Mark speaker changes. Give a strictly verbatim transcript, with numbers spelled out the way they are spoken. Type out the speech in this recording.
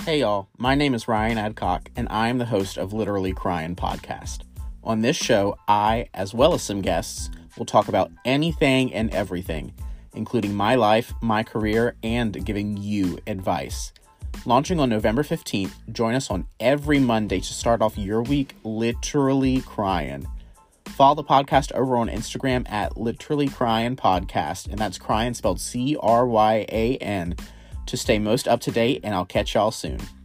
Speaker 1: Hey y'all, my name is Ryan Adcock, and I am the host of Literally Crying Podcast. On this show, I, as well as some guests, will talk about anything and everything, including my life, my career, and giving you advice. Launching on November fifteenth, join us on every Monday to start off your week literally crying. Follow the podcast over on Instagram at Literally Crying Podcast, and that's crying spelled C R Y A N, to stay most up to date, and I'll catch y'all soon.